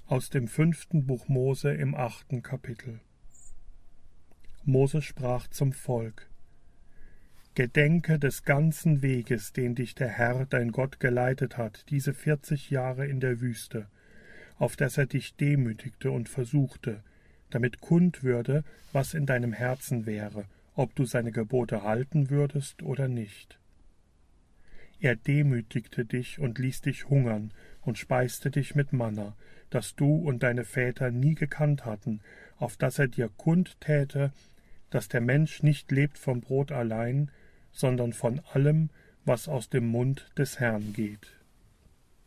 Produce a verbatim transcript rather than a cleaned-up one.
Aus dem fünften Buch Mose im achten Kapitel. Mose sprach zum Volk: Gedenke des ganzen Weges, den dich der Herr, dein Gott, geleitet hat, diese vierzig Jahre in der Wüste, auf dass er dich demütigte und versuchte, damit kund würde, was in deinem Herzen wäre, ob du seine Gebote halten würdest oder nicht. Er demütigte dich und ließ dich hungern und speiste dich mit Manna, das du und deine Väter nie gekannt hatten, auf dass er dir kund täte, dass der Mensch nicht lebt vom Brot allein, sondern von allem, was aus dem Mund des Herrn geht.